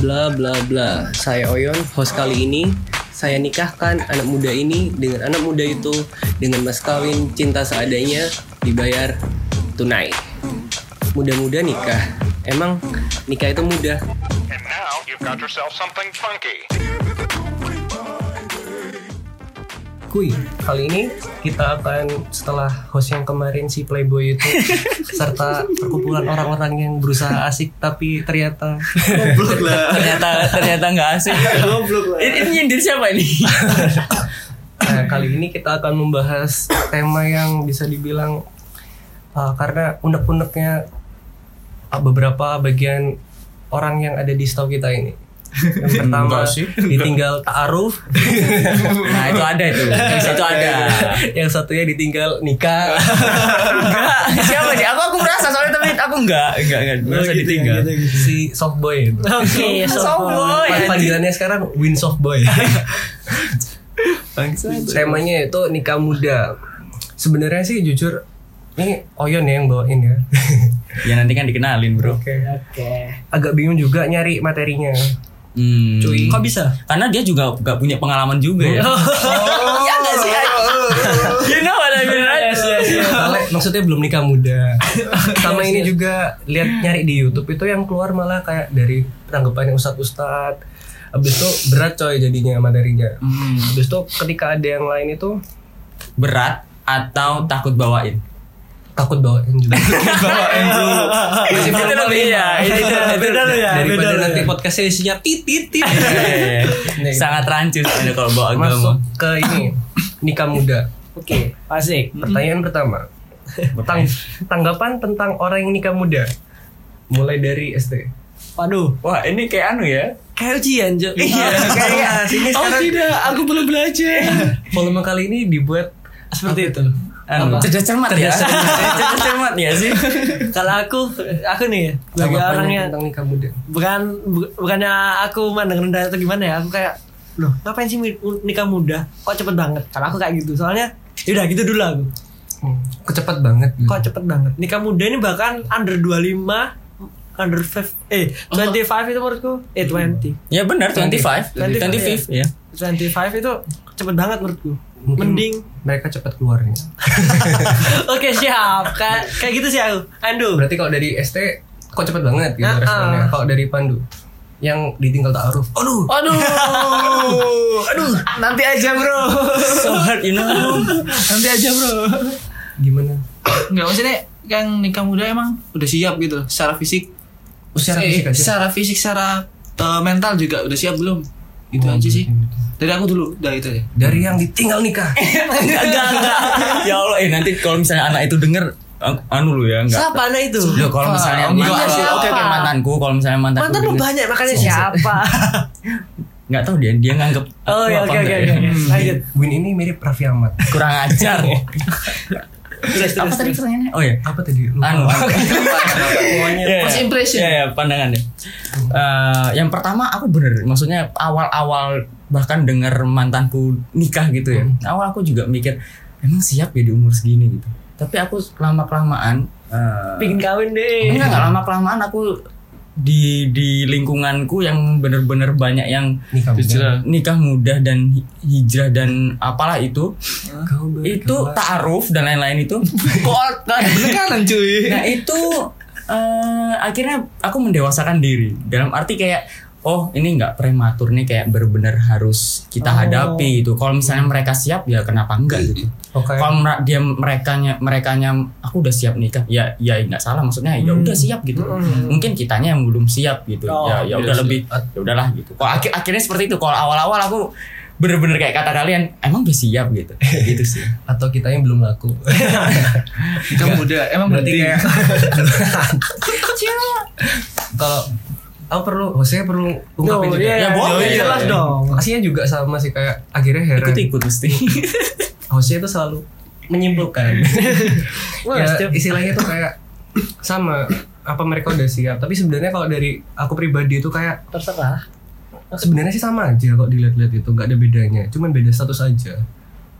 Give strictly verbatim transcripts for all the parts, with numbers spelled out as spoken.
Bla bla bla. Saya Oyon, host kali ini. Saya nikahkan anak muda ini dengan anak muda itu dengan mas kawin cinta seadanya, dibayar tunai. Muda-muda nikah. Emang nikah itu mudah? And now you've got yourself something funky. Kuy, kali ini kita akan setelah host yang kemarin si Playboy itu serta perkumpulan orang-orang yang berusaha asik tapi ternyata goblok lah. ternyata ternyata nggak asik. Goblok lah. Ini, ini nyindir siapa ini? Nah, kali ini kita akan membahas tema yang bisa dibilang uh, karena unek-uneknya uh, beberapa bagian orang yang ada di staff kita ini. Yang pertama ditinggal ta'aruf. Nah itu ada itu. Yang satu ada. Yang satunya ditinggal nikah. Enggak. Siapa sih? Aku aku merasa soalnya tapi aku enggak enggak enggak merasa gitu, ditinggal. gitu, gitu. Si softboy itu. Oke, Softboy. Panggilannya sekarang Win Softboy. Temanya itu nikah muda. Sebenarnya sih jujur ini Oyon ya yang bawain ya. Ya nanti kan dikenalin bro. Oke. Oke. Agak bingung juga nyari materinya. Hmm. Cuy. Kok bisa? Karena dia juga gak punya pengalaman juga ya. Oh. Iya gak sih? You know what I mean, right? Yes, yes, yes. Soalnya maksudnya belum nikah muda. Sama ini juga lihat nyari di YouTube itu yang keluar malah kayak dari tanggapannya ustadz-ustadz. Habis itu berat coy jadinya materinya. Hmm. Habis itu ketika ada yang lain itu Berat atau takut bawain? takut bawain juga. Bawain dulu. Masih Itu belum lebih ya. Itu Beda lu ya. daripada Beda lu nanti ya. podcastnya isinya tit-tit. Sangat rancu soalnya kalau bawa Masuk agama. ke ini nikah muda. Oke, asik. Pertanyaan pertama. Tang- tanggapan tentang orang yang nikah muda. Mulai dari S T. Waduh. Wah ini kayak anu ya. Kayak ujian, Jo. Iya, kayak sini Oh sekarang tidak, aku belum belajar. volume kali ini dibuat Seperti itu. Anu, Apa? cerdas cermat ya. Cerdas Cerdas cermat ya sih. Kalau aku, aku nih ya, bagi tanggapan orang yang tentang nikah muda. bukan bu- bukannya aku mandang rendah atau gimana ya, aku kayak loh ngapain sih mi- nikah muda kok cepet banget. Kalau aku kayak gitu soalnya yaudah gitu dulu aku. Hmm, Kecepat banget gitu. Kok cepet banget nikah muda ini bahkan under dua puluh lima, under five, eh dua puluh lima itu menurutku eh dua puluh Ya benar dua puluh lima. dua puluh lima, dua puluh lima ya. dua puluh lima itu cepet banget menurutku. Mungkin Mending mereka cepat keluarnya. oke siap kayak kayak gitu sih aku. Andu Berarti kalau dari S T kok cepet banget gitu Ah, responnya. ah. Kalau dari Pandu yang ditinggal ta'aruf. Aduh. aduh aduh nanti aja bro. So hard you know. Nanti aja bro. Gimana? Enggak, maksudnya yang nikah muda emang udah siap gitu secara fisik. Oh, secara Eh, fisik aja? secara fisik, secara uh, mental juga udah siap belum? Itu Oh, aja sih. gitu. Dari aku dulu, dari itu ya. Dari yang ditinggal nikah. Enggak enggak. Ya Allah, eh nanti kalau misalnya anak itu denger an- anu lu ya enggak. Siapa anak itu? Loh, kalau misalnya Enggak, mantan- siapa? oke oke mantanku, kalau misalnya mantanku. Mantan lu denger- banyak makanya siapa? Nggak tahu dia dia nganggep Oh aku ya apa oke oke enggak oke. ya. Lanjut. Win ini mirip Raffi Ahmad. Kurang ajar. Terus Apa terus. tadi terus. pertanyaannya? Oh ya. Apa tadi? Lupa. Anu. Semuanya. First impression. Ya, ya pandangannya. Eh, yang pertama aku bener, maksudnya awal-awal bahkan dengar mantanku nikah gitu ya. Awal aku juga mikir emang siap ya di umur segini gitu. Tapi aku lama kelamaan Pingin kawin deh. enggak enggak lama kelamaan aku di di lingkunganku yang bener-bener banyak yang Nikah muda. Hijrah. nikah muda dan hi- hijrah dan apalah itu Kau itu berkelas. ta'aruf dan lain-lain itu. Kok penekanan cuy. Nah itu eh, akhirnya aku mendewasakan diri dalam arti kayak oh ini nggak prematur nih kayak benar-benar harus kita Oh. hadapi itu. Kalau misalnya mereka siap ya kenapa enggak gitu. Oke. Kalau mer- dia merekanya merekanya aku udah siap nikah ya ya nggak salah maksudnya ya udah siap gitu. Hmm. Mungkin kitanya yang belum siap gitu. Oh, ya ya iya udah sih. lebih ya udahlah gitu. Kalau akhir akhirnya seperti itu. Kalau awal-awal aku bener-bener kayak kata kalian emang udah siap gitu. Gitu sih. Atau kita yang belum laku. Nikah muda, emang Berarti penting. kayak kalau aku perlu, hostnya perlu ungkapin Oh, juga. iya, Ya, iya, boleh. iya, jelas dong. Aslinya juga sama sih kayak akhirnya heran. Ikut-ikut mesti. Hostnya itu selalu menyimpulkan. Wah, Ya, setiap- istilahnya tuh kayak sama apa mereka udah siap. Tapi sebenarnya kalau dari aku pribadi itu kayak Terserah. sebenarnya sih sama aja kok dilihat-lihat itu nggak ada bedanya. Cuman beda status aja.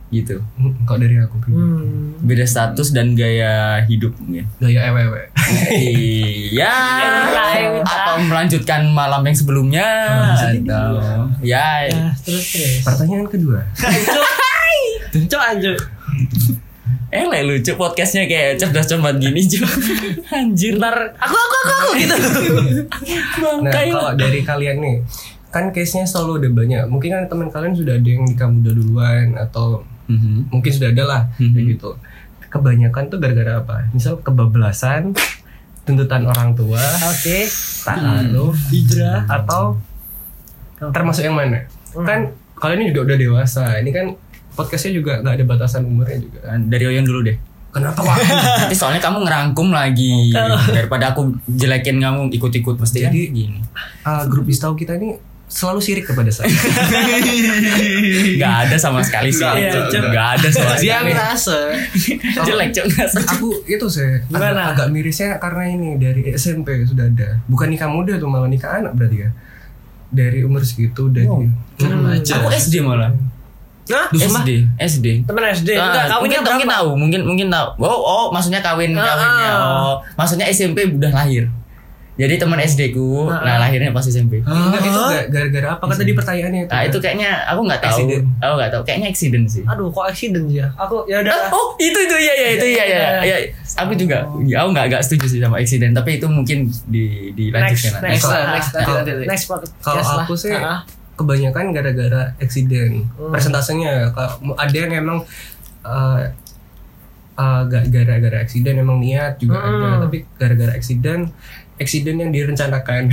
gitu. Kalau dari aku Hmm. Beda status dan gaya hidup mungkin. gaya ewe-ewe. Iya. Atau melanjutkan malam yang sebelumnya atau ya. Nah, terus terus. Pertanyaan kedua. Cok anjir. Eh le lucu podcastnya kayak cerdas cermat gini Cuk. Anjir. Ntar aku aku aku aku gitu. Nah, Bangkai kalau lah. dari kalian nih, kan case-nya selalu ada banyak. Mungkin kan teman kalian sudah ada yang nikah muda duluan atau Mhm. mungkin sudah ada lah Mhm. kayak gitu. Kebanyakan tuh gara-gara apa? Misal kebablasan, tuntutan orang tua, Oke. taruh, Hijrah. atau termasuk yang mana? Kan kalian ini juga udah dewasa. Ini kan podcastnya juga nggak ada batasan umurnya juga. Dari Oyon dulu deh. Kenapa Wak? Nanti soalnya kamu ngerangkum lagi daripada aku jelekin kamu ikut-ikut pasti kan Jadi- gini. Ah, grup Istau kita ini selalu sirik kepada saya. Gak ada sama sekali sih. Nggak ada, Cuk. Gak ada sama Dia sekali. ngerasa. Jelek Cuk. Aku itu saya Gimana? agak, agak mirisnya karena ini dari S M P sudah ada. Bukan nikah muda tuh, malah nikah anak berarti ya. Dari umur segitu dari Remaja. Aku S D malah. Hah? S D, S D. Temen S D. Ah, Enggak, mungkin, kawinnya mungkin berapa? tahu, mungkin mungkin tahu. Oh, oh, maksudnya kawin Ah. kawinnya. Oh, maksudnya S M P udah lahir. Jadi teman S D ku, Ah. nah lahirnya pas S M P. Enggak, itu ga- gara-gara apa kan tadi pertanyaannya itu? Nah, itu kayaknya aku nggak tahu. Accident. Aku nggak tahu. Kayaknya accident sih. Aduh, kok accident sih ya? Aku ya udah. Ah, oh itu itu ya ya itu ya ya ya aku juga ya aku nggak nggak setuju sih sama accident tapi itu mungkin di Next, dilanjutkan next, Next lah, Ah, next, nanti, ah, nanti, nanti. next podcast Kalau lah. aku sih Ah, kebanyakan gara-gara accident. Hmm. Persentasenya kalau ada yang emang uh, uh, ga- gara-gara accident emang niat juga Hmm. ada, tapi gara-gara accident accident yang direncanakan.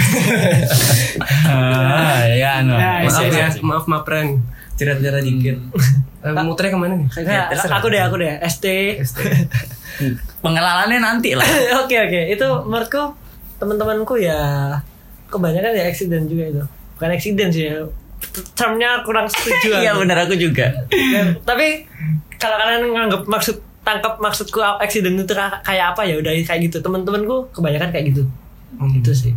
ah ya no Ya, maaf iya, ya, maaf maaf Pren. Cerita-cerita dikit. Eh, muternya kemana nih? Kayak aku deh, aku deh. S T. S T. pengenalannya nanti lah Oke oke, itu menurutku teman-temanku ya kebanyakan ya accident juga itu. Bukan accident sih ya. Termnya kurang setuju. iya aku. benar aku juga Ya, tapi kalau kalian nganggap maksud tangkap maksudku accident itu ka- kayak apa ya udah kayak gitu. Teman-temanku kebanyakan kayak gitu. Hmm. Itu sih.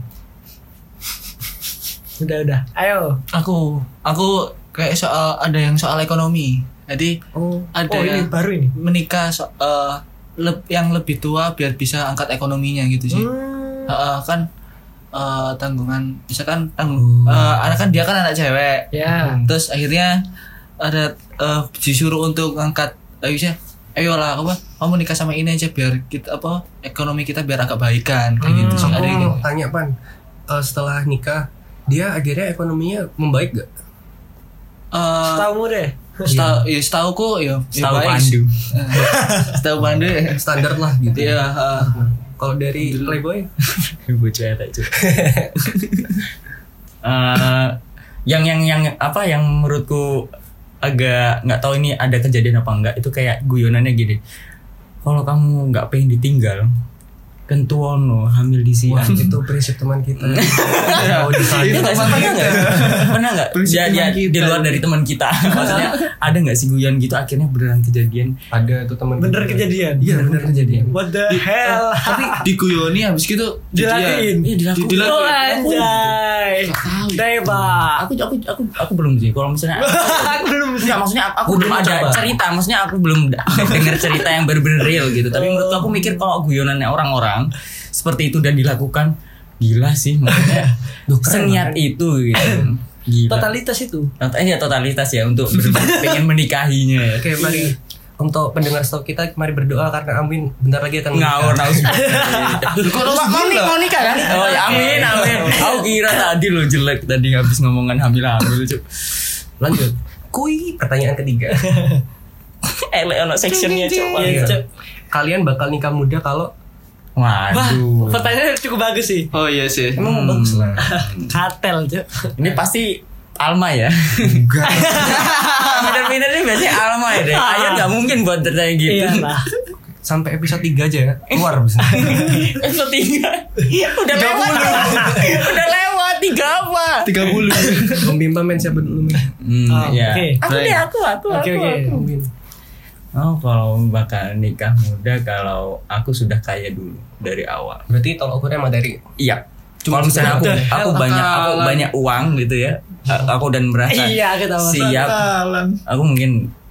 Udah udah. Ayo. Aku, aku kayak soal ada yang soal ekonomi. Jadi Oh, ada oh, ini yang baru ini. menikah so, eh, leb- yang lebih tua biar bisa angkat ekonominya gitu sih. Hmm. Heeh, kan eh, tanggungan misalkan tanggung eh, anak kan dia kan anak cewek. Ya. Terus akhirnya ada eh, disuruh untuk ngangkat ayo sih ayolah apa kamu nikah sama ini aja biar kita apa ekonomi kita biar agak baikan kayak gitu sih. Aku Ada yang mau tanya Pan, eh, setelah nikah dia akhirnya ekonominya membaik gak? eh Tahu deh. setahu ya setauku ya ya tahu baik. pandu Setahu Pandu ya. Standar lah gitu. Iya, heeh. Kalau dari Playboy, bocah ya Cuk. Eh, yang yang yang apa yang menurutku agak nggak tahu ini ada kejadian apa enggak itu kayak guyonannya gini kalau kamu nggak pengen ditinggal kentuono hamil di wah siang itu prinsip teman kita. Oh, di sana. Iya nggak sih? Pernah nggak? Pernah nggak? Prinsip Dia, teman dia kita. di luar dari teman kita. Maksudnya ada nggak sih guyon gitu akhirnya beneran kejadian? Ada tuh teman. Bener kita. kejadian. Iya bener kejadian. What the hell? Tapi diguyoni habis gitu Dilakuin. Iya dilakuin. Dilakuin. Oh anjay. Deba. Aku aku aku aku belum sih. Kalau misalnya Aku belum sih. Enggak, maksudnya aku, aku Gua belum belum ada coba. cerita. Maksudnya aku belum da- dengar cerita yang bener-bener real gitu. Tapi menurut aku mikir kalau guyonannya orang-orang seperti itu dan dilakukan gila sih maksudnya. Duh, keren Seniat banget. itu gitu. Gila. Totalitas itu. Tot- iya totalitas ya untuk bener-bener pengen menikahinya ya. Oke, mari untuk pendengar stok kita mari berdoa karena Amin bentar lagi akan Ngawur menikah. naus. Kok mau nik mau nikah kan? Oh ya amin amin. Aku kira tadi lo jelek tadi habis ngomongan hamil-hamil Cuk. Lanjut. Kui pertanyaan ketiga. Ele ono sectionnya coba. Iya, Cuk. Kalian bakal nikah muda kalau Wah, Waduh. pertanyaannya cukup bagus sih. Oh iya sih. emang bagus lah. Katel, Cuk. Ini pasti Alma ya. Enggak. Bener-bener ini biasanya Alma ya deh. Ayah nggak mungkin buat bertanya gitu. Iya lah. Sampai episode tiga aja ya. Keluar bisa. Episode tiga udah lewat. Udah lewat tiga apa? tiga puluh. Om Bimba main siapa dulu nih? Hmm, Oh, ya. oke. Aku deh aku aku Oke, aku. oke. aku. Oh kalau bakal nikah muda kalau aku sudah kaya dulu dari awal. Berarti tolak ukurnya materi. Iya. Kalau misalnya aku Udah, aku hell, banyak aku akalan. banyak uang gitu ya. a- Aku dan merasa Iya, aku tahu. siap. Aku mungkin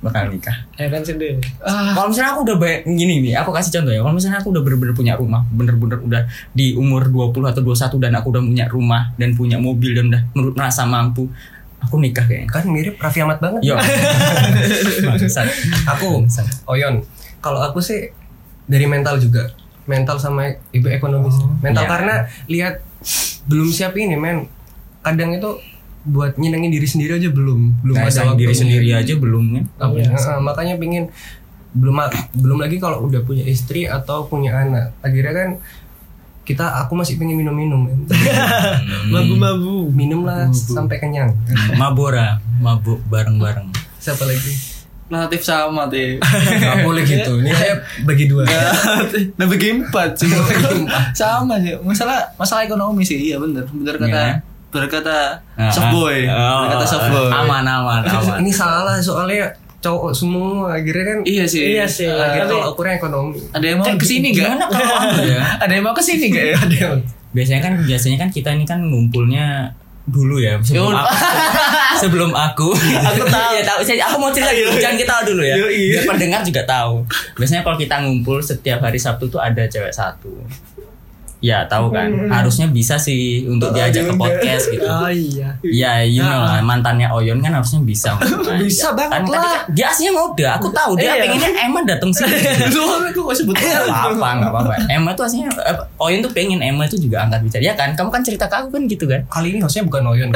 bakal nikah. Ya kan sendiri. Kalau misalnya aku udah banyak gini nih, aku kasih contoh ya. Kalau misalnya aku udah bener-bener punya rumah, bener-bener udah di umur dua puluh atau dua puluh satu dan aku udah punya rumah dan punya mobil dan udah menurut merasa mampu, aku nikah kayaknya. Kan mirip Raffi Ahmad banget. Yo. Bangsat. Aku Oyon. Kalau aku sih dari mental juga. Mental sama ibu ekonomis. Mental iya. karena lihat belum siap ini men. Kadang itu buat nyenengin diri sendiri aja belum belum Nah, ada diri waktunya. sendiri aja belum kan. Apa ya? Nah, makanya pingin belum belum lagi kalau udah punya istri atau punya anak. Akhirnya kan kita aku masih pengen minum-minum. Mabu-mabu. Minum lah sampai kenyang. Mabora, mabuk bareng-bareng. Siapa lagi? Relatif sama deh. Gak boleh gitu. Ini saya bagi dua. Nah bagi empat sih. Sama sih. Masalah masalah ekonomi sih. Iya bener. Bener kata Iya. berkata Ah, soft boy. ah. Berkata soft boy. Aman aman aman. Ini salah soalnya cowok semua akhirnya kan. Iya sih. Iya sih. Akhirnya Tapi- kalau ukurnya ekonomi. Ada yang mau kesini nggak? Gimana kalau aku ya? Ada yang mau kesini nggak ya? Ada yang Biasanya kan biasanya kan kita ini kan ngumpulnya dulu ya sebelum Yaudah. aku sebelum aku aku tahu ya tahu saya aku mau cerita dulu jangan kita tahu dulu ya biar pendengar juga tahu biasanya kalau kita ngumpul setiap hari Sabtu tuh ada cewek satu ya tahu kan harusnya bisa sih untuk diajak ke podcast gitu Oh iya. ya you know lah mantannya Oyon kan harusnya bisa untuk ngajak. Bisa banget kan, tapi lah. kan dia aslinya muda aku tahu dia Iya. pengennya Emma datang sini Lu aku kok sebut Gak apa-apa, gak apa-apa. Emma tuh aslinya, eh, Oyon tuh pengen Emma tuh juga angkat bicara. Ya kan, kamu kan cerita ke aku kan gitu kan. kali ini hostnya bukan Oyon.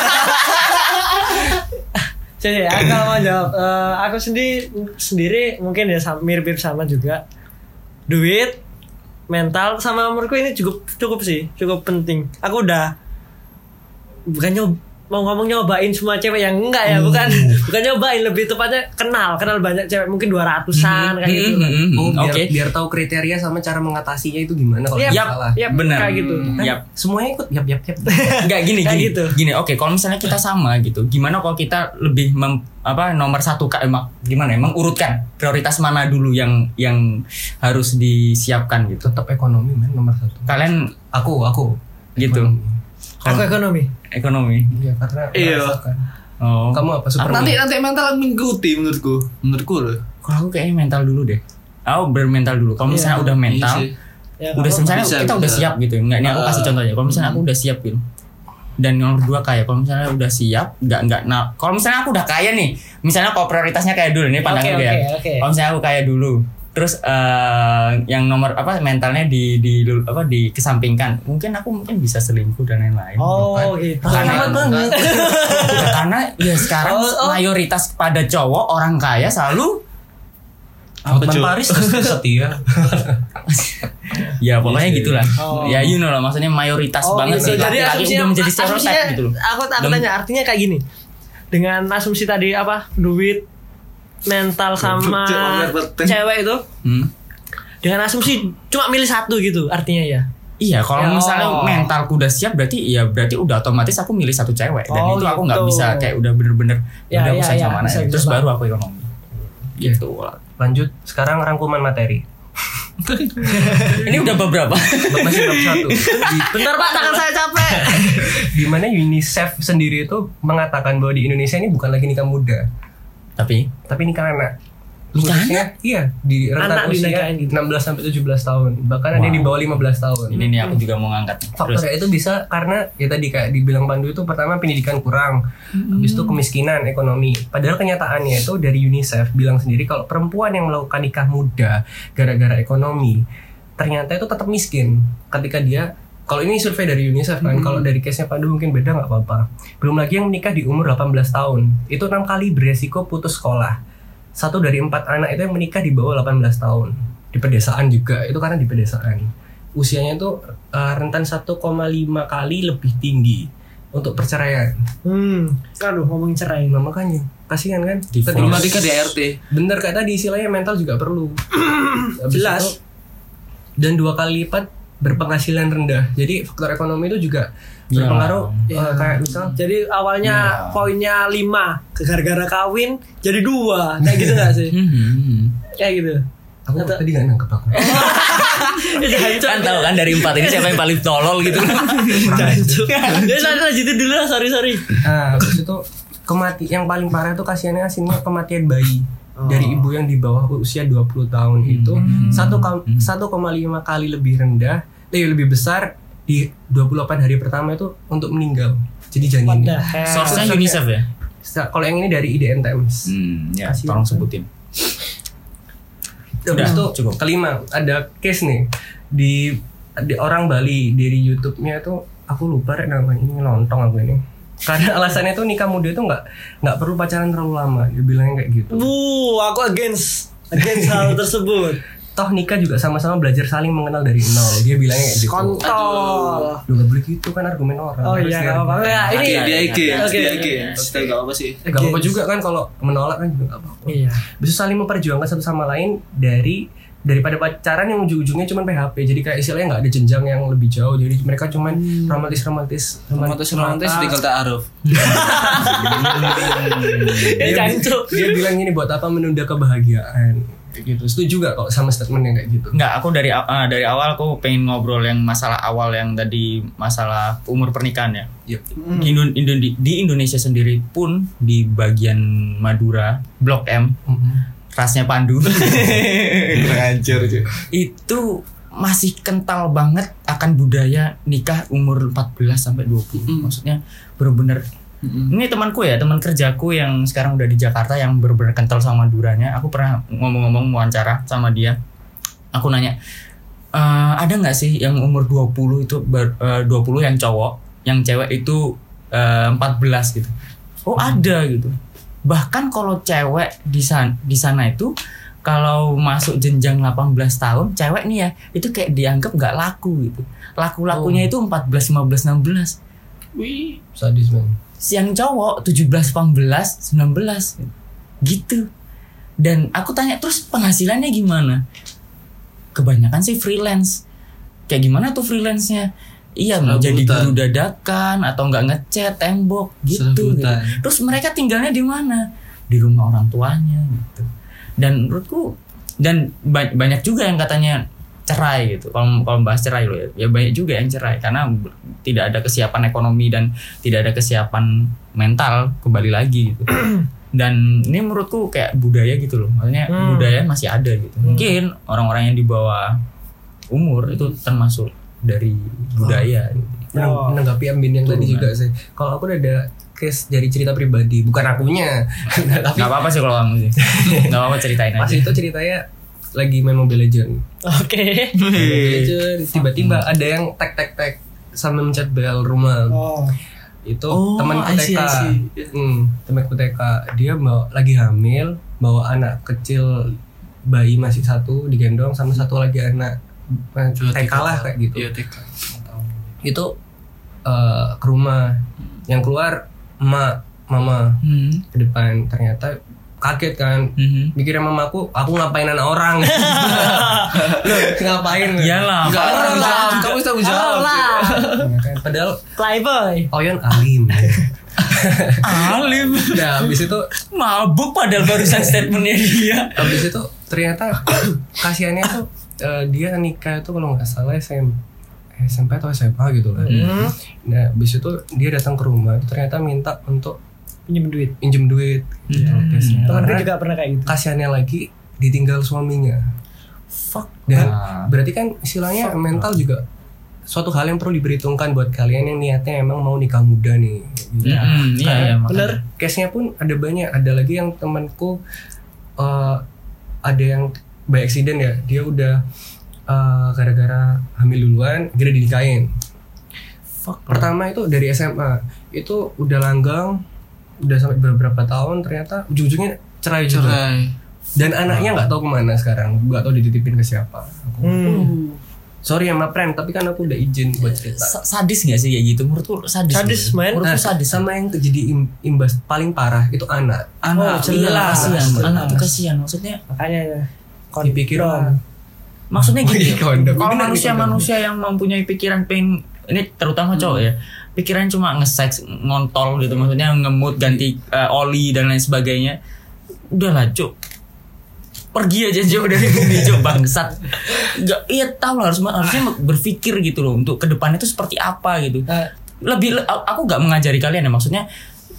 Jadi ya, kalau mau jawab, eh, aku sendiri sendiri mungkin ya sam- mirip-mirip sama juga. Duit, mental sama umurku ini cukup cukup sih, cukup penting. Aku udah bukan nyob mau ngomong nyobain semua cewek yang enggak ya, bukan bukan nyobain, lebih tepatnya kenal kenal banyak cewek mungkin dua ratusan kayak gitu kan. Oh, biar, Oke. biar tahu kriteria sama cara mengatasinya itu gimana kalau Yap, salah. yap, benar. kayak gitu. Kan Yap. semuanya ikut yap yap yap. Enggak gini Kayak gini. gitu. Gini, oke, kalau misalnya kita sama gitu, gimana kalau kita lebih mem, apa nomor satu Kak emang gimana ya? Mengurutkan prioritas mana dulu yang yang harus disiapkan gitu. Tetap ekonomi men nomor satu. Kalian Aku aku gitu. Ekonomi. Aku ekonomi. Ekonomi. Iya karena Iya. merasakan. Oh. Kamu apa super? Nanti nanti mental mengikuti menurutku. Menurutku loh. Kalau aku kayaknya mental dulu deh. Aku bermental dulu. Kalau misalnya Iya, udah mental, Iya sih. Ya, udah kamu- misalnya bisa, kita udah bisa. siap gitu. Enggak, ini aku kasih Ah. contohnya. Kalau misalnya aku udah siap gitu. Dan nomor dua kaya. Kalau misalnya udah siap, enggak enggak. Nah, kalau misalnya aku udah kaya nih, misalnya kalau prioritasnya kayak dulu nih pandangan Oke, gue ya. oke, oke. Kalau misalnya aku kaya dulu, terus eh, yang nomor apa mentalnya di di apa dikesampingkan, mungkin aku mungkin bisa selingkuh dan lain-lain. Oh gitu. Karena, banget. Ya, karena ya sekarang Oh, oh. mayoritas pada cowok orang kaya selalu Hotman Cuy? Paris setia. ya pokoknya gitulah. Oh. Ya you know lah maksudnya mayoritas Oh, banget gitu. sih Jadi laki-laki asumsinya udah menjadi stereotip asumsinya- gitu loh. Aku aku Udah- tanya artinya kayak gini. Dengan asumsi tadi apa? Duit, mental sama cewek itu. Hmm. Dengan asumsi cuma milih satu gitu artinya ya. Iya, kalau Ya, misalnya oh. mentalku udah siap berarti ya berarti udah otomatis aku milih satu cewek dan Oh, itu aku nggak gitu. bisa kayak udah bener-bener Ya, udah ya, usah ya, sama bisa, aja. bisa Terus banget. baru aku ekonomi. Gitu. Lanjut sekarang rangkuman materi. Ini udah beberapa. Masih bab satu. Di- Bentar Pak, tangan saya capek. di mana UNICEF sendiri itu mengatakan bahwa di Indonesia ini bukan lagi nikah muda, Tapi tapi nikah anak. Nikah Khususnya, iya, di Anak rentang usia dinikahin gitu. enam belas sampai tujuh belas tahun. Bahkan ada yang di Wow. bawah lima belas tahun. ini nih aku juga mau ngangkat. Terus Faktornya itu bisa karena ya tadi kayak dibilang Pandu itu pertama pendidikan kurang, habis itu kemiskinan ekonomi. Padahal kenyataannya itu dari UNICEF bilang sendiri kalau perempuan yang melakukan nikah muda gara-gara ekonomi ternyata itu tetap miskin ketika dia kalau ini survei dari UNICEF kan, kalau dari case-nya Pandu mungkin beda nggak apa-apa. Belum lagi yang menikah di umur delapan belas tahun, itu enam kali beresiko putus sekolah. Satu dari empat anak itu yang menikah di bawah delapan belas tahun. Di pedesaan juga, itu karena di pedesaan. Usianya itu uh, rentan satu koma lima kali lebih tinggi untuk perceraian. Hmm. Aduh, ngomongin cerai. Nah makanya, kasihan kan? Divorce. Belum Ketika- nikah di R T. Bener kayak tadi istilahnya mental juga perlu. Habis Jelas. itu, dan dua kali lipat berpenghasilan rendah. Jadi faktor ekonomi itu juga Ya. berpengaruh. Ya. uh, kayak misal Jadi awalnya Ya. poinnya lima, gara-gara kawin jadi dua, kayak gitu nggak sih? Hmm, hmm, hmm. Kayak gitu. aku Atau- tadi nggak nangkep aku. Kan tahu kan dari empat ini siapa yang paling tolol gitu. Jancuk. Ya lanjut lanjutin dulu lah, sorry sorry. Nah, habis itu kemati yang paling parah itu kasihannya asinnya kematian bayi. Oh. dari ibu yang di bawah usia dua puluh tahun itu satu koma lima kali lebih rendah, eh, lebih besar di dua puluh delapan hari pertama itu untuk meninggal. Jadi janinnya. Source-nya UNICEF ya? Kalau yang ini dari I D N Times. Hmm, ya, Kasian. tolong sebutin. Terus itu cukup. kelima ada case nih di, di orang Bali dari YouTube-nya tuh aku lupa rek namanya, ini lontong aku ini. Karena alasannya tuh nikah muda itu nggak nggak perlu pacaran terlalu lama, dia bilangnya kayak gitu. Bu, aku against against hal tersebut. Toh nikah juga sama-sama belajar saling mengenal dari nol, dia bilangnya kayak gitu. Kontol. Lu gak boleh gitu kan argumen orang. Oh Harus iya, dihargai. nggak apa-apa. Ya, ini Dia dia against, Oke. dia against. Tapi enggak apa sih. Gak apa-apa juga kan kalau menolak kan juga gak apa-apa. Iya. Bisa saling memperjuangkan satu sama lain dari daripada pacaran yang ujung-ujungnya cuma P H P. Jadi kayak istilahnya nggak ada jenjang yang lebih jauh. Jadi mereka cuma romantis-romantis, Romantis romantis tinggal ta'aruf. Eh, dia, jancuk. dia bilang ini buat apa menunda kebahagiaan kayak gitu. Setuju gak kok sama statementnya kayak gitu? Enggak, aku dari uh, dari awal aku pengen ngobrol yang masalah awal yang tadi masalah umur pernikahan ya. Yep. Di, Indo- Indo- di Indonesia sendiri pun di bagian Madura, Blok M, rasnya Pandu. Hancur cuy. Itu masih kental banget akan budaya nikah umur empat belas sampai dua puluh. Mm. Maksudnya bener-bener ini temanku ya, teman kerjaku yang sekarang udah di Jakarta yang bener-bener kental sama Maduranya. Aku pernah ngomong-ngomong wawancara sama dia. Aku nanya, e, ada nggak sih yang umur dua puluh itu ber, uh, dua puluh yang cowok, yang cewek itu uh, empat belas gitu. Oh, ada gitu. Bahkan kalau cewek di sana di sana itu kalau masuk jenjang delapan belas tahun, cewek nih ya, itu kayak dianggap nggak laku gitu. Laku-lakunya Oh. itu empat belas, lima belas, enam belas. Wih. Sadis man. Yang cowok tujuh belas, delapan belas, sembilan belas gitu. Dan aku tanya terus penghasilannya gimana? Kebanyakan sih freelance. Kayak gimana tuh freelance-nya? Iya, mau jadi Serabutan. guru dadakan atau enggak ngecat tembok gitu, gitu. Serabutan. Terus mereka tinggalnya di mana? Di rumah orang tuanya gitu. Dan menurutku dan ba- banyak juga yang katanya cerai gitu. Kalau kalau bahas cerai loh ya, ya banyak juga yang cerai karena b- tidak ada kesiapan ekonomi dan tidak ada kesiapan mental kembali lagi gitu. Dan ini menurutku kayak budaya gitu loh. Maksudnya Hmm. budaya masih ada gitu. Mungkin orang-orang yang di bawah umur itu termasuk dari budaya gitu. Menang- Oh. menanggapi Ambin yang tadi Turunan. juga sih. Kalau aku udah ada case dari cerita pribadi, bukan akunya. Tapi Nggak apa-apa sih kalau kamu sih. Nggak apa-apa ceritain pas aja. itu ceritanya lagi main Mobile Legend. Oke. Mobile Legend, tiba-tiba ada yang tek tek tek sambil mencet bel rumah. Oh. Itu Oh, temanku I see, T K. I see. Hmm, temanku T K. Dia bawa, lagi hamil, bawa anak kecil bayi masih satu digendong sama satu lagi anak eh, T K lah kayak gitu. Iya, T K. Itu eh, ke rumah. Yang keluar emak, mama Hmm. ke depan, ternyata kaget kan. Mhm. Mikirnya mamaku, aku ngapain anak orang? Loh, ngapain? Iyalah. Enggak, Orang kamu lah. jawab, kamu tanggung jawab. lah. Ya kan? Padahal Playboy. Oyon alim. Alim. Nah, habis itu Mabuk padahal barusan statementnya dia. habis itu ternyata kasihannya tuh eh, dia nikah itu kalau nggak salah S M S M P atau S M A gitu kan. Hmm. Nah, habis itu dia datang ke rumah, ternyata minta untuk Pinjam duit. pinjem duit. Gitu, Hmm. case-nya. Temanku Karena juga pernah kayak gitu. kasihannya lagi ditinggal suaminya. Fuck. Dan Ah. berarti kan istilahnya mental juga suatu hal yang perlu diperhitungkan buat kalian yang niatnya emang mau nikah muda nih. Gitu. Mm-mm, iya, Kayak iya, makanya. Bener. Case-nya pun ada banyak. Ada lagi yang temanku eh, ada yang by accident ya. Dia udah eh, gara-gara hamil duluan, akhirnya dinikahin. Fuck. Pertama itu dari S M A. Itu udah langgang, udah sampai beberapa tahun, ternyata ujung-ujungnya cerai juga. Cerai. Dan anaknya nggak tahu kemana sekarang, nggak tahu dititipin ke siapa. Aku- Hmm. Sorry ya, ma friend, tapi kan aku udah izin buat cerita. Sa- sadis gak sih kayak gitu? Menurutku sadis. Sadis, gitu. man. Menurutku Nah, sadis. sama yang terjadi im- imbas paling parah itu anak. Oh, Anak. jelas. Iya, kasihan. jelas. Anak tuh kasihan. Maksudnya, Makanya ya. Dipikir lah. maksudnya gini. Oh, iya, kondom. Kalau Bener, manusia-manusia yang mempunyai pikiran pengen ini terutama cowok ya, pikiran cuma nge-sex, ngontol gitu, maksudnya ngemut, ganti eh, oli dan lain sebagainya. Udahlah, Cuk. Pergi aja jauh dari bumi, Cuk, bangsat. Enggak, iya tahu lah harus harusnya berpikir gitu loh untuk ke depan itu seperti apa gitu. Eh, Lebih aku gak mengajari kalian ya, maksudnya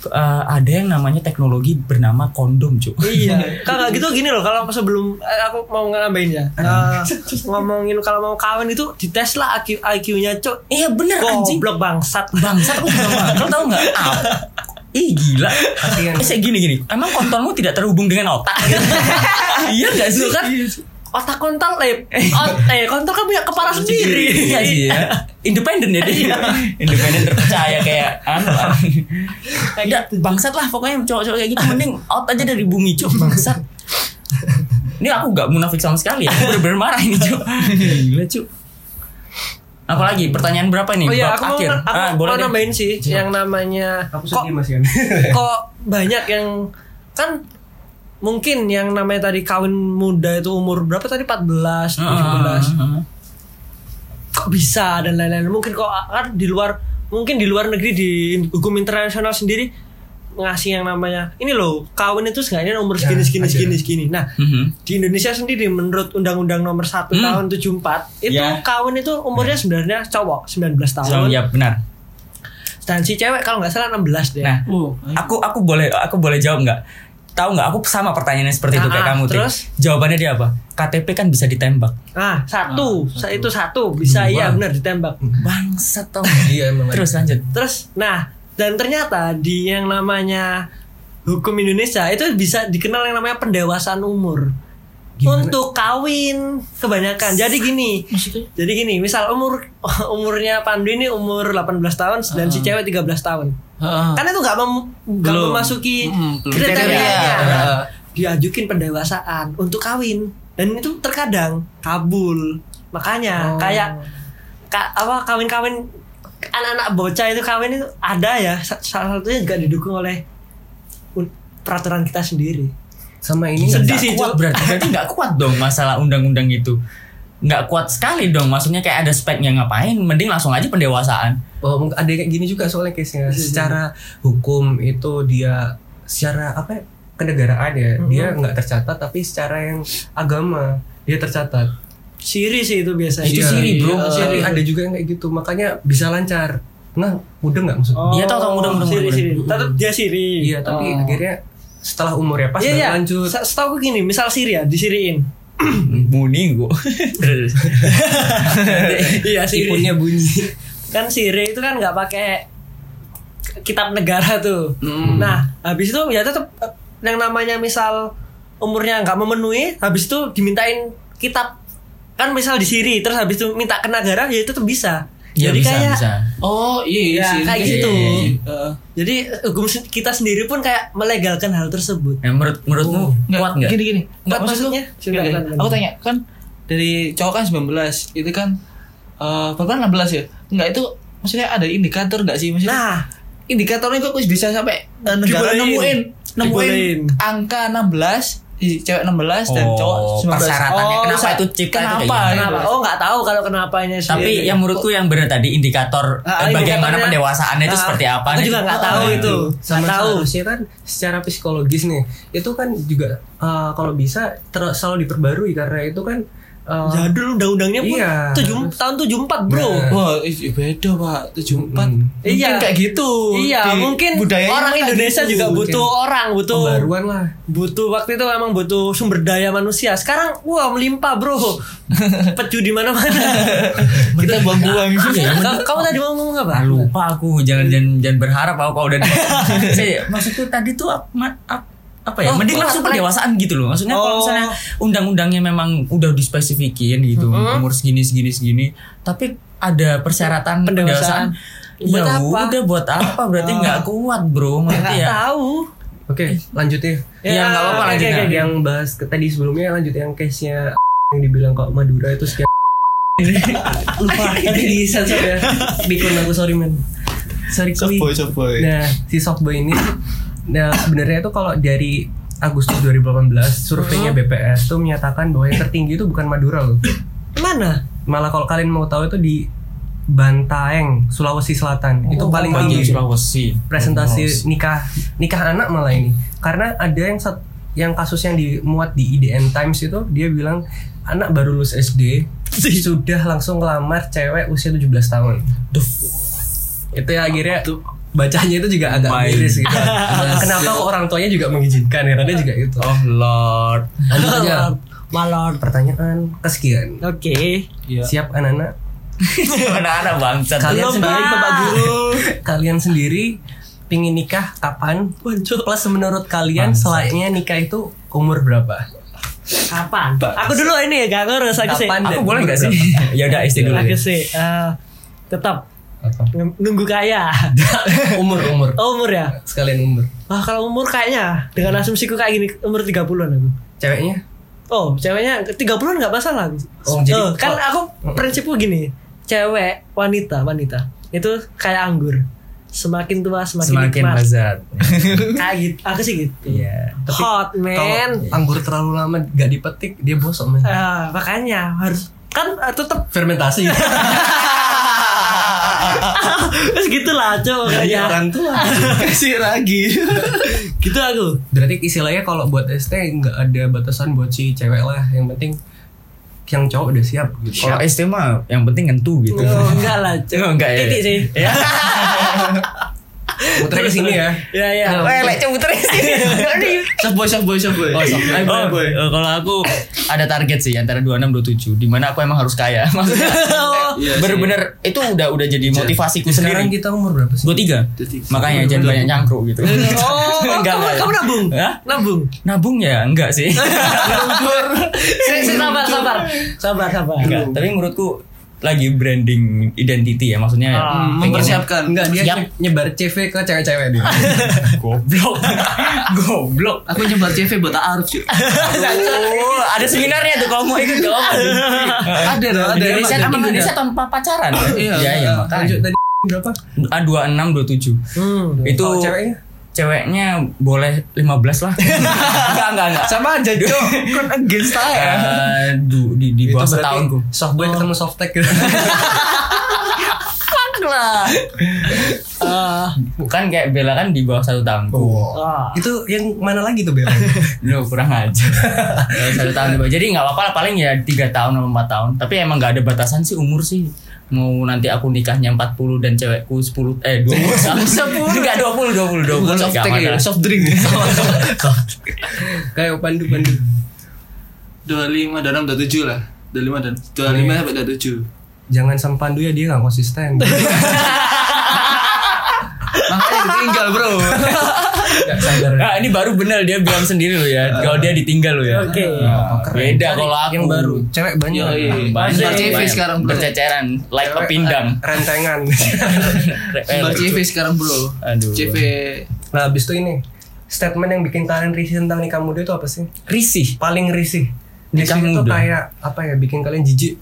uh, ada yang namanya teknologi bernama kondom, Cuk. Iya, kalau gitu gini loh, kalau sebelum eh, aku mau nambahin ya, uh, ngomongin kalau mau kawin itu dites lah I Q I Q-nya, Cuk. Iya bener anjing. Goblok bangsat. Bangsat aku juga nggak. Kau tahu nggak? Ah, ih gila. Kasihan. Eh, gini gini. Emang kontolmu tidak terhubung dengan otak? Iya nggak sih Kan otak kontol eh, ot, eh kontol kan punya kepala sendiri. Iya sih ya. Independen ya dia. Independen terpercaya kayak anu. Enggak bangsat lah pokoknya cowok-cowok kayak gitu mending out aja dari bumi, Cuk. Bangsat. Ini aku nggak munafik sama sekali ya. Aku bener-bener marah ini, Cuk. Gila, Cuk. Apalagi pertanyaan berapa nih? Oh iya, Bab aku akhir. mau, aku Ah, boleh mau deh. nambahin sih yang namanya Aku kok, sedih Mas Yan. kok banyak yang kan mungkin yang namanya tadi kawin muda itu umur berapa tadi empat belas, tujuh belas. Uh, uh, uh. Kok bisa dan lain-lain. Mungkin kok kan di luar mungkin di luar negeri di hukum internasional sendiri ngasih yang namanya ini loh kawin itu seenggaknya umur segini Ya, segini ada. segini segini. Nah, Mhm. di Indonesia sendiri menurut Undang-Undang Nomor satu Hmm. tahun tujuh puluh empat itu Ya. kawin itu umurnya sebenarnya cowok sembilan belas So, tahun. ya benar. Dan si cewek kalau nggak salah enam belas deh. Nah, Oh, aku aku boleh aku boleh jawab nggak? Tahu nggak? Aku sama pertanyaannya seperti itu Ah, kayak kamu. Tik. terus? Jawabannya dia apa? K T P kan bisa ditembak. Ah, satu, sa- itu satu bisa Dua. iya benar ditembak. Bangsat tau. Iya emang. Terus lanjut. Terus, nah dan ternyata di yang namanya hukum Indonesia itu bisa dikenal yang namanya pendewasaan umur. Gimana? Untuk kawin kebanyakan. Jadi gini, maksudnya? jadi gini, misal umur umurnya Pandu ini umur delapan belas tahun dan si cewek tiga belas tahun. Heeh. Kan itu nggak mem- nggak Belum. memasuki Mm, belum. kriterianya. Kriteria. Nah, diajukin pendewasaan untuk kawin dan itu terkadang kabul. Makanya Oh. kayak ka, apa kawin-kawin anak-anak bocah itu kawin itu ada ya sa- salah satunya juga didukung oleh un- peraturan kita sendiri. Sama ini Sedih Nggak sih, kuat Cuk. berarti berarti nggak kuat dong masalah undang-undang itu. Nggak kuat sekali dong. Maksudnya kayak ada speknya ngapain? Mending langsung aja pendewasaan. Oh, mungkin ada kayak gini juga soalnya case-nya. Secara hukum itu dia secara apa ya, kenegaraan ya, dia nggak tercatat tapi secara yang agama dia tercatat. Siri sih itu biasanya. Itu Iya, siri, bro. iya, Siri. ada juga yang kayak gitu. Makanya bisa lancar. Nah, mudah nggak maksudnya? Oh, Iya, tahu, tahu, mudah, mudah, Siri, mudah. siri. Tetap dia siri. Iya, tapi Oh. akhirnya setelah umurnya pas Iya, baru iya. lanjut. Sa- Setahu gue gini, misal siri ya, disiriin. Muni gua. Terus. Iya, siri. Ipunnya bunyi. Kan siri itu kan nggak pakai kitab negara tuh. Hmm. Nah, habis itu ya tetap eh, yang namanya misal umurnya nggak memenuhi, habis itu dimintain kitab kan misal di siri, terus habis itu minta ke negara ya itu tuh bisa. Iya Jadi bisa kayak bisa. Oh iya iya Ya, sih. kayak Iya, gitu. iya, iya. Heeh. jadi hukum sen- kita sendiri pun kayak melegalkan hal tersebut. Ya, menurut menurutmu Nggak, kuat nggak? Gini gini. Enggak Kuat maksudnya. maksudnya? Silakan, silakan. Aku tanya kan dari cowok kan sembilan belas itu kan eh berapa enam belas ya? Enggak itu maksudnya ada indikator enggak sih maksudnya? Nah, Indikatornya kok bisa sampai eh, negara Dibolehin. nemuin nemuin Dibolehin. angka enam belas di cewek enam belas dan Oh, cowok sembilan belas. persyaratannya Oh, kenapa bisa- itu cipta itu kayak kenapa? gimana? kenapa? Oh, nggak tahu kalau kenapanya sih. Tapi yang menurutku yang benar tadi indikator Ah, eh, bagaimana indikatornya- pendewasaannya itu Ah, seperti apa? aku nih? juga nggak tahu Ah, itu. Sama Nggak tahu. seharusnya kan secara psikologis nih itu kan juga uh, kalau bisa ter- selalu diperbarui karena itu kan uh, Jadul undang-undangnya pun Iya. tujuh, tahun tujuh puluh empat bro. Nah. Wah, ih, beda Pak. tujuh puluh empat. Mm. Mungkin Iya. kayak gitu. Iya, Di mungkin budayanya orang kayak Indonesia gitu. juga Mungkin. butuh orang, butuh pembaruan lah. butuh waktu itu memang butuh sumber daya manusia. Sekarang wah melimpah bro, peju di mana-mana. Kita buang-buang. Iya, Kamu, kamu tadi mau ngomong apa? Ah, lupa aku jangan jangan jangan berharap aku kalau udah saya maksudku tadi tuh ap- ma- ap- apa ya Oh, mending oh, langsung apa- pendewasaan gitu loh maksudnya kalau Oh. misalnya undang-undangnya memang udah dispesifikin gitu Mm-hmm. umur segini segini segini tapi ada persyaratan Pendewasaan. pendewasaan Buat ya apa? udah buat apa berarti nggak kuat bro Nggak ngerti ya tahu. Oke, lanjut ya. Ya, nggak apa-apa, oke, lanjut oke, ya. oke. Yang bahas ke, tadi sebelumnya lanjut yang case-nya yang dibilang kok Madura itu sekian. Lupa tadi di sensor ya. Bikun aku sorry men. Sorry kuy. Soboy, soboy. Nah, si Softboy ini nah sebenarnya itu kalau dari Agustus dua ribu delapan belas surveinya B P S tuh menyatakan bahwa yang tertinggi itu bukan Madura loh. Mana? Malah kalau kalian mau tahu itu di Bantaeng, Sulawesi Selatan. itu paling tinggi. Sulawesi Presentasi nikah nikah anak malah ini. Karena ada yang sat- yang kasus yang dimuat di I D N Times itu dia bilang anak baru lulus S D sudah langsung ngelamar cewek usia tujuh belas tahun. Itu ya akhirnya bacanya itu juga agak My miris gitu. Kenapa kok orang tuanya juga mengizinkan ya? Tadi juga itu. Oh Lord. Lanjut aja. Malor. Pertanyaan kesekian. Oke. Siap anak-anak? Anak-anak bangsat. Kalian Belum, sendiri, Pak. Bapak Guru. Kalian sendiri pingin nikah kapan? Plus menurut kalian selayaknya nikah itu umur berapa? Kapan? Aku dulu ini ya gak ngurus aku sih. Kapan? Aku dan boleh umur gak sih? berapa? Ya udah S D dulu. Aku Ya. sih eh, tetap nunggu kaya. Umur umur. Oh, umur ya? Sekalian umur. Wah, kalau umur kayaknya dengan asumsiku kayak gini umur tiga puluhan aku. Ceweknya? Oh, ceweknya tiga puluhan enggak masalah. Oh, jadi- Oh, kan oh. aku prinsipku gini. Cewek, wanita, wanita itu kayak anggur. Semakin tua semakin, Semakin nikmat. lezat. Kayak gitu. Aku sih gitu. Iya. Hot man. Kalau anggur terlalu lama gak dipetik dia bosok men. Ah, makanya harus kan uh, tetap Fermentasi. terus gitulah coba Iya, kayaknya. orang tua. Kasih lagi. Gitu aku. Berarti istilahnya kalau buat S T nggak ada batasan buat si cewek lah. Yang penting yang cowok udah siap gitu. Kalau S T mah yang penting ngentu gitu. Oh, enggak lah, Cok. Oh, enggak ya. Titik sih. Ya. Muter ke sini ya. Ya ya. Lek coba terus. Soft boy, soft boy, soft boy. Oh, soft boy. Oh, boy. Eh, kalau aku ada target sih antara dua puluh enam dua puluh tujuh di mana aku emang harus kaya. Maksudnya Iya sih. bener-bener itu udah udah jadi motivasiku Sekarang sendiri. kita umur berapa sih? dua puluh tiga. dua puluh tiga. Makanya jangan banyak nyangkruk gitu. Oh, Enggak, kamu, enggak. kamu nabung? Hah? Nabung. Nabung ya enggak sih. Sabar, sabar. Sabar, sabar. Enggak, tapi menurutku lagi branding identity ya, maksudnya Ah, pengen- mempersiapkan. Enggak, dia Siap. nye- nyebar C V ke cewek-cewek dia. goblok. Goblok. Aku nyebar C V buat Arif cuy. Oh, ada seminarnya tuh kalau mau ikut gak apa. Ada dong, ada. Indonesia Emang ada. Indonesia tanpa pacaran. Iya, ya, ya, Lanjut makanya. tadi berapa? Ah, dua puluh enam dua puluh tujuh. Hmm. Itu Kalau ceweknya? ceweknya boleh lima belas lah. Enggak, enggak, enggak. Sama aja cok. Kan against saya. Eh, du- di di bawah Itu berarti setahunku. soft boy ketemu soft tech gitu. lah. Ah, Bukan kayak Bella kan di bawah satu tahunku. ah. Itu yang mana lagi tuh Bella? Lu kurang aja. Bawah satu tahun di bawah. Jadi nggak apa-apa lah, paling ya tiga tahun atau empat tahun. Tapi emang nggak ada batasan sih umur sih. Mau nanti aku nikahnya empat puluh dan cewekku sepuluh eh dua puluh sepuluh enggak dua puluh dua puluh dua puluh Soft enggak tech ya, masalah. soft drink. Kayak pandu-pandu. dua puluh lima, dua puluh enam, dua puluh tujuh lah. dua puluh lima dan dua puluh lima sampai dua puluh tujuh. Jangan sama pandu ya, dia gak konsisten. Makanya ditinggal bro. Gak sadar. Nah, ini baru bener dia bilang sendiri loh ya. Kalau dia ditinggal loh ya. Oke. Nah, beda Cari kalau aku yang baru. Cewek banyak. Iya, iya. Banyak, Nyebar C V banyak. sekarang bro. Berceceran like a Cewek, pindang. eh, Rentengan. Nyebar C V sekarang bro. Aduh. C V. Nah abis itu ini statement yang bikin kalian risih tentang nikah muda itu apa sih? Risih. Paling risih. Nikah Risih itu muda. kayak apa ya? Bikin kalian jijik.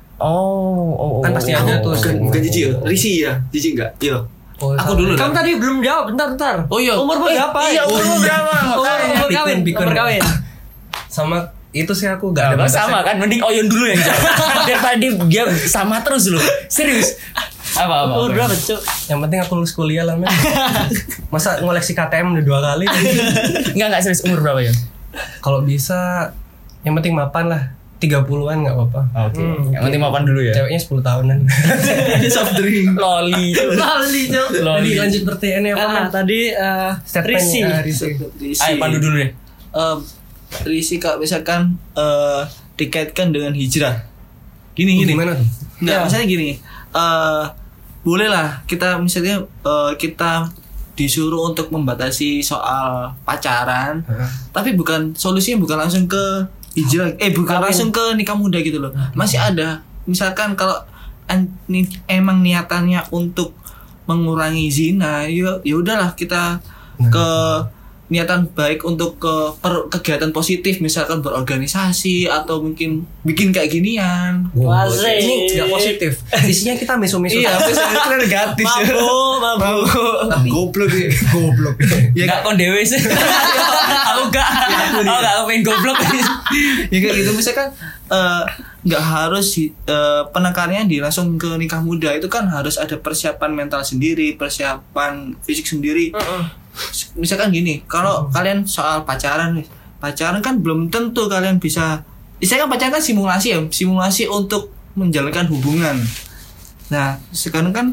Oh, oh, oh. Kan pasti oh, ada tuh. oh, Bukan- oh. Bukan jijik ya? Risih ya? Jijik enggak? Iya. Oh, Aku sama. dulu Kamu dah. tadi belum jawab, bentar bentar. Oh, iya. Umurmu Eh, berapa? iya, umurmu berapa? Umur umur Pikun, kawin, pikun. umur kawin. Sama itu sih aku gak Gak ada batasan. sama kan, mending Oyun dulu yang jawab. Daripada dia, dia sama terus loh. Serius. Apa apa? Umur apa? berapa, Cuk? Yang penting aku lulus kuliah lah men. Masa ngoleksi K T M udah dua kali? Enggak enggak serius, umur berapa ya? Kalau bisa yang penting mapan lah. tiga puluhan gak apa-apa. Oke. Yang penting mapan dulu ya. Ceweknya sepuluh tahunan. Soft drink. Loli. Lali, Cuk. Jadi lanjut pertanyaannya apa? Ah, Man? tadi eh Statement, Risi. ah, Risi. Ayo pandu dulu deh. Eh, Risi kalau misalkan eh, dikaitkan dengan hijrah. Gini gini. Gimana tuh? Enggak, Ya. misalnya gini. Eh boleh lah kita misalnya eh, kita disuruh untuk membatasi soal pacaran, tapi bukan solusinya bukan langsung ke hijrah, eh bukan Kawin. langsung ke nikah muda gitu loh. Masih ada. Misalkan kalau an- ni- emang niatannya untuk mengurangi zina, ya ya udahlah kita ke niatan baik untuk ke per- kegiatan positif, misalkan berorganisasi atau mungkin bikin kayak ginian. Wah, Asik. ini gak positif. Isinya kita misu-misu. Iya, tapi saya itu negatif ya. Mabuk, mabuk. Tapi Goblok ya. goblok. Ya Enggak kon dewe sih. Aku enggak. Aku enggak aku pengen goblok. ya kayak gitu misalkan eh, nggak harus eh, penekanannya di langsung ke nikah muda, itu kan harus ada persiapan mental sendiri, persiapan fisik sendiri. Misalkan gini, kalau kalian soal pacaran nih, pacaran kan belum tentu kalian bisa. Saya kan pacaran kan simulasi ya, simulasi untuk menjalankan hubungan. Nah sekarang kan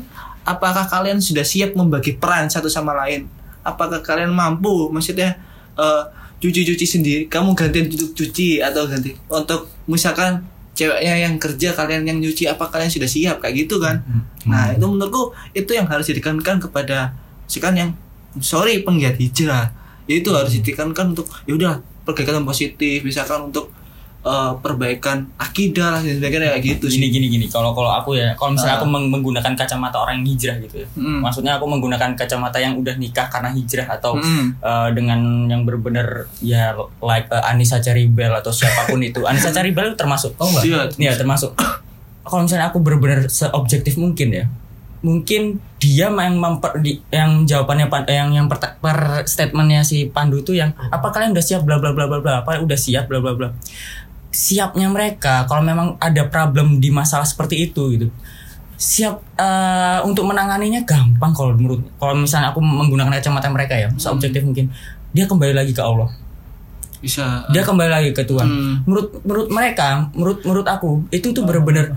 apakah kalian sudah siap membagi peran satu sama lain? Apakah kalian mampu, maksudnya uh, cuci-cuci sendiri, kamu gantian untuk cuci atau ganti untuk misalkan ceweknya yang kerja, kalian yang nyuci, apa kalian sudah siap kayak gitu kan? Nah itu menurutku itu yang harus ditekankan kepada misalkan yang sorry penggiat hijrah, itu harus ditekankan untuk yaudah perbaikan positif, misalkan untuk uh, perbaikan akidah lah dan sebagainya kayak gitu sih. Gini gini gini. Kalau kalau aku ya, kalau misalnya Ah. aku meng- menggunakan kacamata orang yang hijrah gitu ya. Hmm. Maksudnya aku menggunakan kacamata yang udah nikah karena hijrah atau Hmm. uh, dengan yang benar-benar ya like uh, Anissa Cherrybelle atau siapapun itu. Anissa Cherrybelle termasuk. Oh enggak? Iya. Iya termasuk. Kalau misalnya aku benar-benar seobjektif mungkin ya. Mungkin dia yang memper, di, yang jawabannya yang yang per, per statementnya si Pandu itu yang apa kalian udah siap bla bla bla bla bla apa udah siap bla bla bla. Siapnya mereka kalau memang ada problem di masalah seperti itu gitu. Siap uh, untuk menanganinya gampang kalau menurut kalau misalnya aku menggunakan kacamata mereka ya, seobjektif mungkin dia kembali lagi ke Allah. Bisa. Dia kembali lagi ke Tuhan. Hmm. Menurut menurut mereka, menurut menurut aku itu tuh benar-benar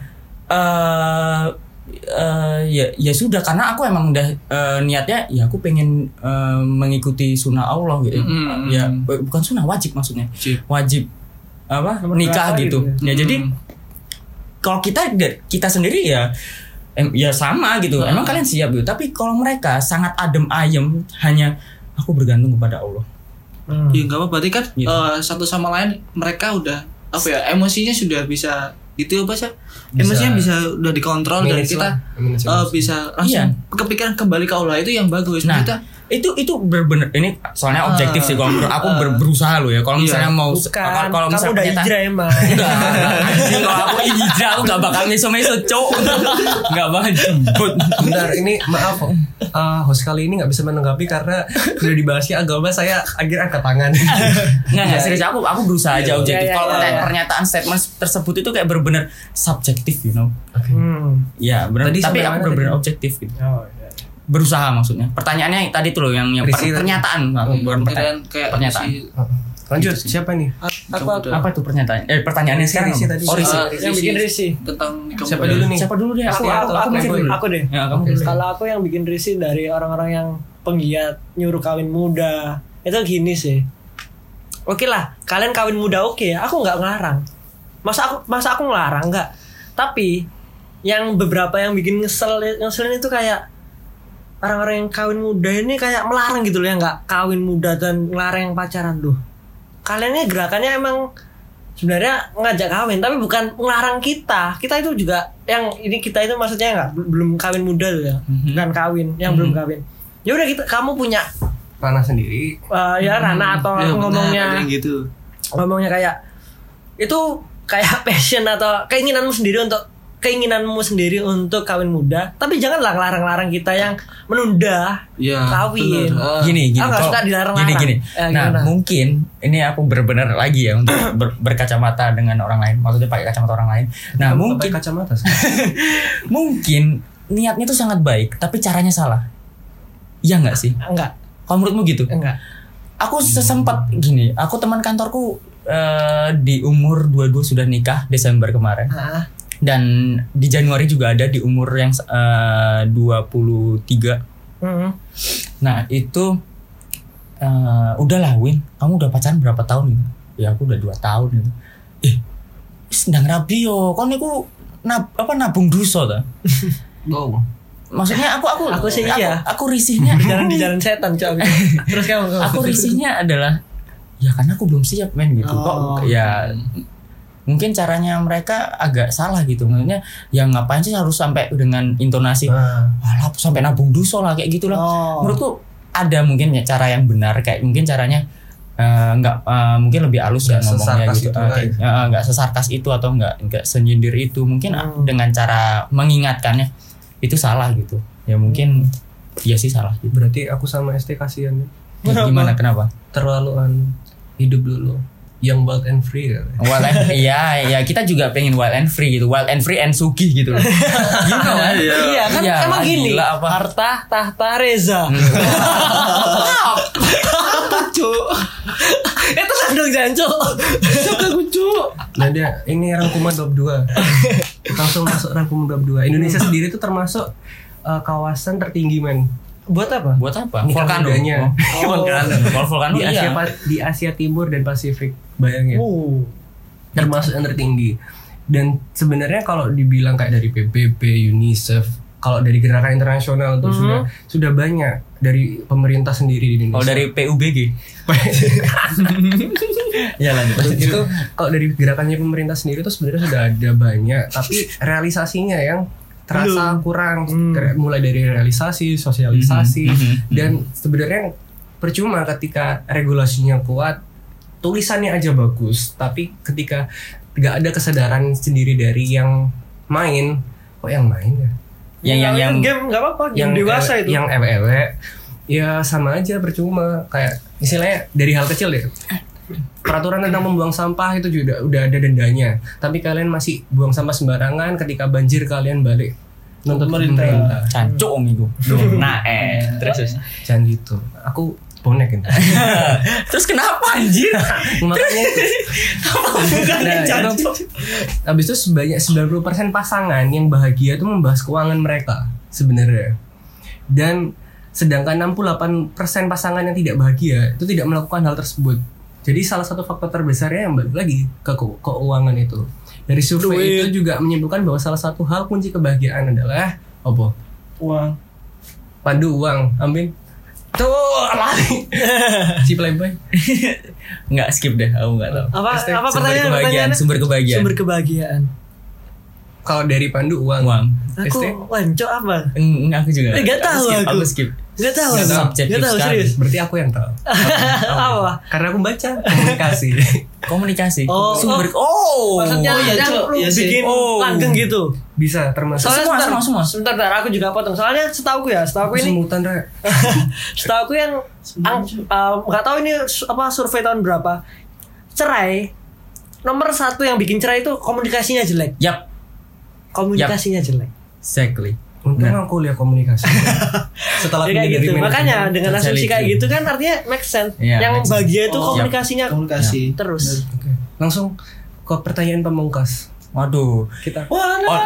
uh, uh, ya ya sudah karena aku emang udah uh, niatnya ya aku pengen uh, mengikuti sunnah Allah gitu. Hmm. Ya bu- bukan sunnah, wajib maksudnya. Wajib. Wajib apa? Nomor Nikah berapa gitu. gitu Ya Hmm. jadi kalau kita kita sendiri ya em, ya sama gitu. Hmm. Emang kalian siap gitu. Tapi kalau mereka sangat adem ayem hanya aku bergantung kepada Allah. Hmm. Ya nggak apa, berarti kan Gitu. eh, satu sama lain mereka udah apa ya emosinya sudah bisa gitu apa sih? Bisa Emosinya bisa udah dikontrol dan manage kita lah, manage eh, emosi. bisa langsung Iya. kepikiran kembali ke Allah, itu yang bagus. Nah, Kita itu itu bener-bener ini soalnya Ah, objektif sih kalau menurut aku ah. ber- berusaha loh ya kalau Iya. misalnya mau Bukan, kalau kamu misalnya udah ternyata- hijrah emang. enggak anjing kalau aku hijrah aku gak bakal meso-meso cok gak bakal jemput Bentar, ini maaf uh, host kali ini nggak bisa menanggapi karena udah dibahasnya agama, saya akhirnya angkat tangan. nggak nggak serius aku aku berusaha aja objektif Iya, iya, kalau iya, pertanyaan- iya. pernyataan statement tersebut itu kayak bener-bener subjektif you know Hmm. ya bener Tadi tapi sampai aku mana bener-bener tadi? objektif gitu Oh, iya. berusaha maksudnya pertanyaannya yang tadi tuh loh yang yang Risi per- tadi. pernyataan bukan kalian pertanyaan kayak pernyataan. si- Lanjut, siapa nih? Aku aku apa tuh pernyataan eh pertanyaannya Risi, sekarang Risi apa? tadi. oh Risi eh, yang bikin risih. tentang nikah Siapa muda. dulu nih? siapa dulu deh aku Aku aku, aku aku, aku, mikir deh. dulu. Aku deh. Ya, kamu dulu. Kalau aku yang bikin risih dari orang-orang yang penggiat nyuruh kawin muda itu gini sih. Oke lah, kalian kawin muda oke ya, aku nggak ngelarang. Masa aku masa aku ngelarang nggak? Tapi yang beberapa yang bikin ngesel ngeselin itu kayak orang-orang yang kawin muda ini kayak melarang gitu loh, ya nggak kawin muda dan melarang yang pacaran loh. Kalian ini gerakannya emang sebenarnya ngajak kawin tapi bukan melarang kita. Kita itu juga yang ini kita itu maksudnya nggak belum kawin muda tuh ya, bukan kawin yang belum kawin. Ya udah kita kamu punya Ranah sendiri. uh, ya Rana atau Ya, aku benar, ngomongnya ada yang gitu. ngomongnya kayak itu kayak passion atau keinginanmu sendiri untuk keinginanmu sendiri untuk kawin muda, tapi janganlah larang-larang kita yang menunda Ya, kawin. benar. Ah. gini gini Aku nggak kalau- suka dilarang-larang. gini gini Eh, nah gimana? mungkin ini aku benar-benar lagi ya untuk ber- berkacamata dengan orang lain maksudnya pakai kacamata orang lain nah Pakai mungkin kacamata sih. mungkin niatnya tuh sangat baik tapi caranya salah iya nggak sih Enggak, kalau menurutmu gitu enggak. aku sesempat gini aku teman kantorku eh, di umur dua puluh dua sudah nikah Desember kemarin Ah, dan di Januari juga ada di umur yang eh, dua puluh tiga. mm, Nah itu uh, udahlah Win, kamu udah pacaran berapa tahun gitu? Ya aku udah dua tahun gitu. Eh, sedang rabi yo, kon niku nab, apa nabung dosa ta? Wow. Maksudnya aku aku Aku sih iya. Aku, aku risihnya di jalan di jalan setan cok. Terus kamu kamu. aku risihnya adalah ya karena aku belum siap men gitu. Oh. Kok ya mungkin caranya mereka agak salah gitu. Maksudnya ya ngapain sih harus sampai dengan intonasi Nah, walah sampai nabung dosa lah kayak gitulah. Oh. Menurutku ada mungkin ya cara yang benar kayak mungkin caranya eh, nggak eh, mungkin lebih halus ya Nggak ngomongnya sesarkas gitu itu Eh, lah kayak, eh, nggak sesarkas itu atau nggak nggak senyindir itu mungkin ah, Hmm. dengan cara mengingatkannya itu salah gitu ya mungkin ya sih salah gitu. berarti aku sama S T kasihan ya. Ya, gimana kenapa Terlaluan hidup dulu. Young, wild and free katanya. wild and iya ya kita juga pengen wild and free gitu wild and free and sugih gitu loh you know kan Iya kan Iya, emang gini. gila apa. Harta tahta reza. Cuk. Itu kan dong jancu. Nah dia ini rangkuman bab dua. Langsung masuk rangkuman bab dua. Indonesia sendiri itu termasuk uh, kawasan tertinggi men. Buat apa? Buat apa? Nikah Volcano. mudanya. Oh, volcano. Kalau volcano Di Asia iya. Pa- di Asia Timur dan Pasifik, bayangin. Oh. Termasuk yang tertinggi. Dan sebenarnya kalau dibilang kayak dari P B B, UNICEF, kalau dari gerakan internasional tuh Mhm. sudah sudah banyak dari pemerintah sendiri di Indonesia. Kalau dari P U B G. Ya lanjut. itu kalau dari gerakannya pemerintah sendiri tuh sebenarnya sudah ada banyak, tapi realisasinya yang terasa kurang. Hmm. Kayak mulai dari realisasi, sosialisasi, Mhm, mhm, dan sebenarnya percuma ketika regulasinya kuat, tulisannya aja bagus, tapi ketika nggak ada kesadaran sendiri dari yang main, kok yang main ya? Yang yang yang game nggak apa-apa, game dewasa ewe- itu. yang ewe-ewe ya sama aja percuma. Kayak istilahnya dari hal kecil deh, peraturan tentang membuang sampah itu juga udah ada dendanya, tapi kalian masih buang sampah sembarangan. Ketika banjir kalian balik nuntut Pemerintah. pemerintah. cancuk om itu. Nah, eh terus terus. Jangan gitu, aku bonek gitu. Terus kenapa anjir? Makanya itu. Nah, itu, habis itu sebanyak sembilan puluh persen pasangan yang bahagia itu membahas keuangan mereka sebenarnya. Dan sedangkan enam puluh delapan persen pasangan yang tidak bahagia itu tidak melakukan hal tersebut. Jadi salah satu faktor terbesarnya yang balik lagi ke ke- keuangan itu. Dari survei Duit. itu juga menyimpulkan bahwa salah satu hal kunci kebahagiaan adalah apa? Uang. Pandu uang. Amin. Tuh, lari. Si playboy. Enggak skip deh, aku enggak tahu. Apa Pasti apa Sumber pertanyaan kebahagiaan, pertanyaannya? sumber kebahagiaan. Sumber kebahagiaan. Kalau dari Pandu uang. Uang. Aku S T? wancok apa? Enggak, aku juga. Eh, nggak tahu skip, aku. aku skip. Gak tahu. Nggak tahu. Subjektif Gak tahu sekali. serius. Berarti aku yang tahu. Apa? Karena aku baca komunikasi. Komunikasi. Oh, sumber. oh. Oh. Maksudnya Oh, iya, yang Cok. lu Iya sih. bikin Oh. langgeng gitu. Bisa termasuk Soalnya Semua, sebentar, semua, semua. sebentar, sebentar, aku juga potong. Soalnya setahu ya, setahu aku ini, semutan Ra. setahu aku yang ang- uh, nggak tahu ini su- apa survei tahun berapa. Cerai nomor satu yang bikin cerai itu komunikasinya jelek. Yap, Komunikasinya jelek. exactly. Untung Nah. aku kuliah komunikasi. Setelah Ya, kayak pindah dari gitu. manajemen. Makanya dengan asumsi Terseliti. kayak gitu kan artinya make sense. Iya, yang make sense. bahagia itu Oh, komunikasinya Komunikasi. terus. Oke. Langsung ke pertanyaan pemungkas. Waduh. Kita Oh.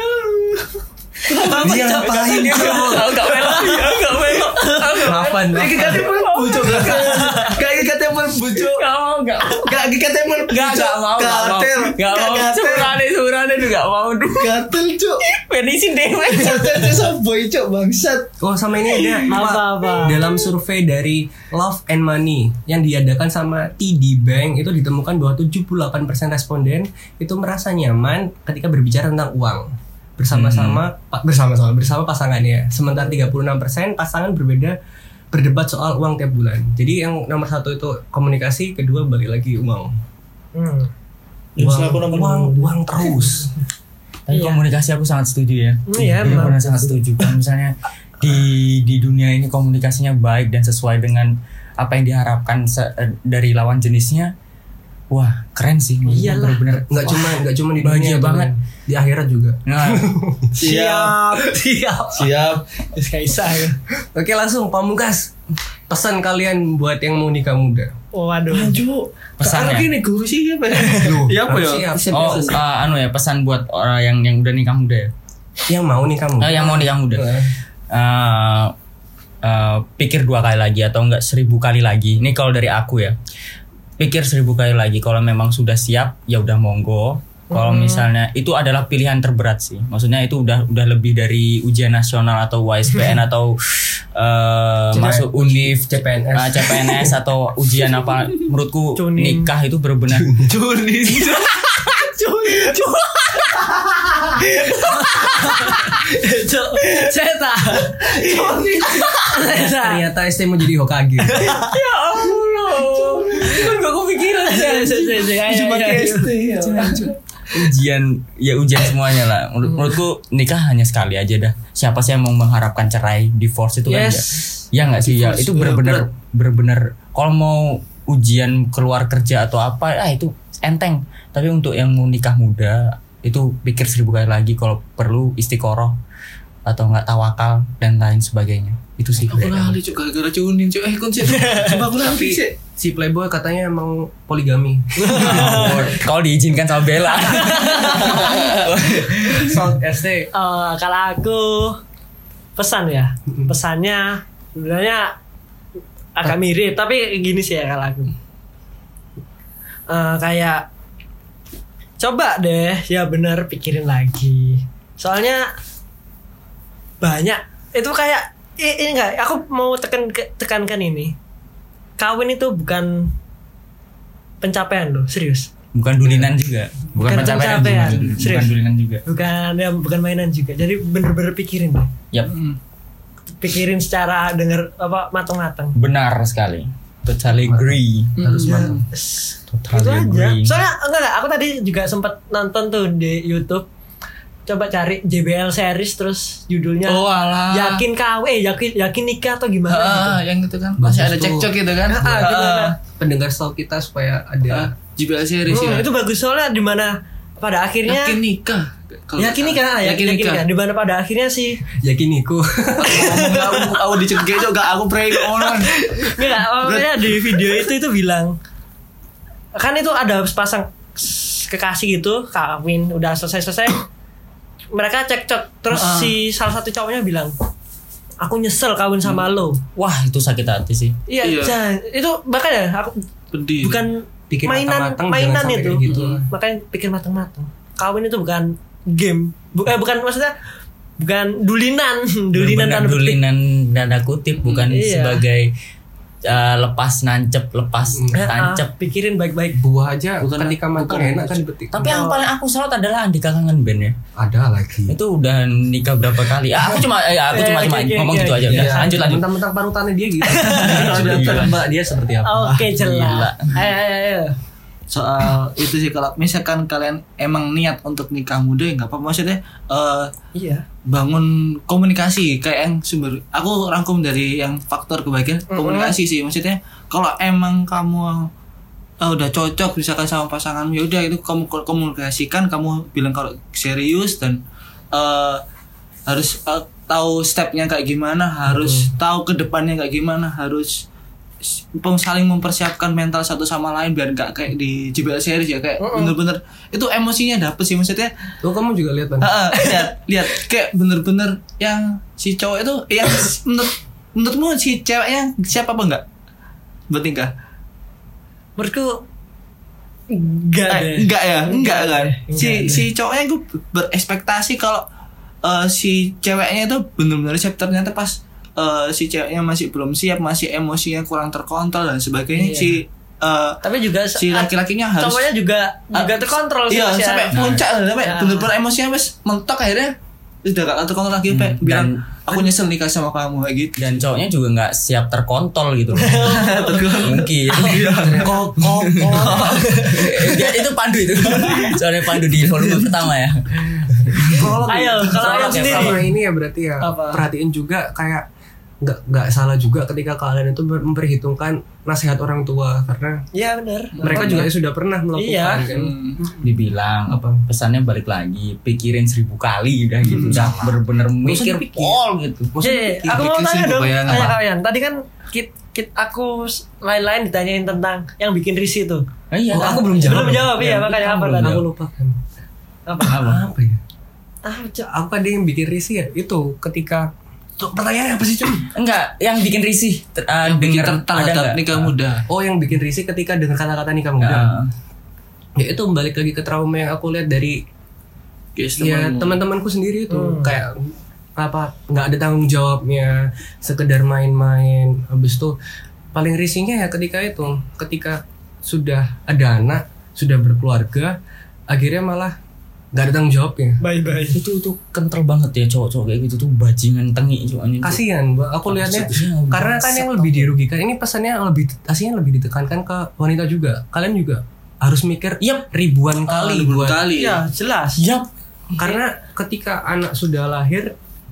dia ngapain dia? Aku enggak melok. Aku enggak melok. Lapan. Katanya bujuk. Kayak katanya bujuk. Enggak mau, enggak. Gak katanya Enggak, enggak mau, enggak mau. Gatel. Enggak mau. Surane, surane itu enggak mau. Duh. Gatel cuk. Bensin dewe. Gatel samboy cuk bangsat. Oh sama ini ada Apa-apa? dalam survei dari Love and Money yang diadakan sama T D Bank itu ditemukan bahwa tujuh puluh delapan persen responden itu merasa nyaman ketika berbicara tentang uang bersama-sama pa- bersama-sama bersama pasangannya. Sementara tiga puluh enam persen pasangan berbeda berdebat soal uang tiap bulan. Jadi yang nomor satu itu komunikasi, kedua balik lagi uang. Hmm. Yang Uang, selaku nomor uang, dua. uang terus. Tapi Iya. komunikasi aku sangat setuju ya. Iya, Aku memang. benar sangat setuju. Kalau misalnya di di dunia ini komunikasinya baik dan sesuai dengan apa yang diharapkan se- dari lawan jenisnya, wah keren sih. Iyalah. Bener-bener. Nggak wah, cuma nggak cuma di bahagia dunia banget. teman. Di akhirat juga. Nah, Siap. Siap. Siap. Kaisa ya. Oke langsung pamungkas. Pesan kalian buat yang mau nikah muda. Oh, waduh. Cuk. Pesannya. Karena gini guru sih apa? Ya apa ya? Siap. oh, uh, anu ya pesan buat orang yang yang udah nikah muda ya. Yang mau nikah muda. Oh, yang mau nikah muda. Eh, Uh, uh, pikir dua kali lagi atau enggak seribu kali lagi. Ini kalau dari aku ya. Pikir seribu kali lagi. Kalau memang sudah siap, ya udah monggo. Kalau misalnya itu adalah pilihan terberat sih. Maksudnya itu udah udah lebih dari ujian nasional atau U S P N atau uh, Cuma masuk univ, C P N S. uh, C P N S atau ujian apa. Menurutku Cunin. nikah itu benar-benar Curi. Cok, saya tak. Saya tak. Ternyata S T mau jadi Hokage. ya Allah. Kan gak kepikiran. Saya saya saya saya. Cuma Ayo, ayo, S T ya. Ujian ya ujian semuanya lah. Menurut, menurutku nikah hanya sekali aja dah. Siapa sih yang mau mengharapkan cerai, divorce itu kan Yes. ya. Ya nggak sih ya. Divorce, Itu ya, benar-benar benar-benar kalau mau ujian keluar kerja atau apa, ah itu enteng. Tapi untuk yang mau nikah muda itu pikir seribu kali lagi, kalau perlu istiqoroh atau nggak tawakal dan lain sebagainya. Itu sih. Aku lali cuk gara-gara cunin cuk. Eh kon sih. Coba aku lali sih. Si playboy katanya emang poligami. Kalau diizinkan sama Bella. Soal S T. Eh, kalau aku pesan ya. Pesannya sebenarnya agak mirip tapi gini sih ya kalau aku. Uh, kayak coba deh ya bener pikirin lagi. Soalnya banyak itu kayak ini enggak aku mau tekan tekankan ini. Kawin itu bukan pencapaian loh, serius. Bukan dulinan juga. Bukan, Bukan pencapaian, pencapaian, juga. Bukan serius. dulinan juga. Bukan ya bukan mainan juga. Jadi bener-bener pikirin deh. Yap. Pikirin secara denger apa matang-matang. Benar sekali. Totally agree. Harus banget. Totally Itu aja. agree. Soalnya enggak enggak aku tadi juga sempat nonton tuh di YouTube. Coba cari J B L series terus judulnya Oh alah. yakin kawin eh yakin yakin nikah atau gimana Ah, gitu. yang itu kan masih ada Bagus tuh. cekcok gitu kan. Ah, ah, gimana? Pendengar setahu kita supaya Ah, ada J B L series Hmm, ya. itu bagus soalnya di mana pada akhirnya Yakin nikah. Kalau yakin nikah, nggak salah. yakin, yakin nikah. Di mana pada akhirnya sih yakiniku. Ngomong aku aku dicegah juga aku pray online. enggak, awalnya di video itu itu bilang kan itu ada sepasang kekasih gitu kawin udah selesai-selesai mereka cekcok terus Uh-uh. si salah satu cowoknya bilang aku nyesel kawin sama lo. Wah, itu sakit hati sih. Iya, Iya. jangan. Itu makanya aku Pedih. bukan Pikir mainan matang-matang, mainan jangan sampai itu. kayak gitu. Makanya pikir matang-matang. Kawin itu bukan game. Bu- eh, bukan maksudnya bukan dulinan, dulinan Benar-benar tanda petik. dulinan dada kutip bukan Iya. sebagai uh, lepas nancep, lepas Eh, ah, tancep. pikirin baik-baik. Buah aja Bukan- ketika matang bukan- enak kan dipetik. Tapi yang paling aku salut adalah Andika Kangen Band ya. ada lagi. Itu udah nikah berapa kali? Ah, aku cuma eh, aku cuma Eh, cuma oke, oke, ngomong oke, gitu aja. oke. Udah, Iya, lanjut lanjut. Mentang-mentang panutannya dia gitu. Gila. Sudah mbak dia seperti apa? Oke, Gila. jelas. Ayo, ayo, ayo. Soal itu sih kalau misalkan kalian emang niat untuk nikah muda ya nggak apa-apa maksudnya eh, Iya. bangun komunikasi kayak yang sumber aku rangkum dari yang faktor kebahagiaan komunikasi sih maksudnya kalau emang kamu eh, udah cocok misalkan sama pasanganmu ya udah itu kamu ko- komunikasikan kamu bilang kalau serius dan eh, harus eh, tahu stepnya kayak gimana harus tahu ke depannya kayak gimana harus s- saling mempersiapkan mental satu sama lain biar nggak kayak di J B L series ya kayak bener-bener itu emosinya dapet sih maksudnya. Tuh kamu juga lihat kan? Heeh, lihat lihat kayak bener-bener yang si cowok itu yang menurut menurutmu si ceweknya siapa apa enggak buat nikah? Menurutku enggak Eh, deh. enggak ya, enggak kan. Enggak Si deh. si cowoknya itu berekspektasi kalau eh, si ceweknya itu bener-bener siap ternyata pas eh, si ceweknya masih belum siap, masih emosinya kurang terkontrol dan sebagainya. Iya. Si eh, Tapi juga si laki-lakinya harus cowoknya juga juga Ah, terkontrol sih. iya Mas, ya. sampai puncak sampai Nah. bener-bener emosinya wes mentok akhirnya udah gak terkontrol lagi Pak Hmm, bilang dan- aku nyesel nikah sama kamu kayak gitu. Dan cowoknya juga nggak siap terkontol gitu. Mungkin. Kok kok kok. Ya, itu Pandu itu. Soalnya Pandu di volume pertama ya. Kalau Ayo, kalau kalau ayam sendiri. sama ini ya berarti ya Apa? perhatiin juga kayak nggak nggak salah juga ketika kalian itu ber- memperhitungkan nasihat orang tua karena Iya benar. mereka juga sudah pernah melakukan Iya. kan. Hmm. Dibilang Apa? pesannya balik lagi, pikirin seribu kali udah gitu. Udah bener-bener mikir dipikir. pol gitu. Jadi, Maksudnya aku mau bikin tanya sih dong, bayangan. tanya kalian. Tadi kan kit, kit aku s- lain-lain ditanyain tentang yang bikin risih tuh. Ah, iya. Oh, aku belum jawab. Belum jawab iya, Iya, makanya kamu apa belum tadi? Aku lupa kan. Apa? Apa? Apa ya? Ah, Cok. Apa dia yang bikin risih ya? Itu ketika tuh, pertanyaannya apa sih cuy? Enggak, yang bikin risih ter- uh, Yang bikin denger tertarik ada nggak? nikah muda. Oh yang bikin risih ketika dengar kata-kata nikah muda. Ah. Ya itu balik lagi ke trauma yang aku lihat dari Guys, ya temanmu. teman-temanku sendiri itu Hmm. kayak apa nggak ada tanggung jawabnya, sekedar main-main. Habis itu paling risihnya ya ketika itu, ketika sudah ada anak, sudah berkeluarga, akhirnya malah nggak ada tanggung jawabnya. Bye-bye. Itu itu kental banget ya cowok-cowok kayak gitu tuh bajingan tengi cowoknya. Kasihan, Mbak. Aku lihatnya Maksudnya karena kan yang lebih dirugikan ini pesannya lebih aslinya lebih ditekankan ke wanita juga. Kalian juga harus mikir Yap. ribuan Ah, kali ribuan buat kali. Iya, jelas. Yap. karena ketika anak sudah lahir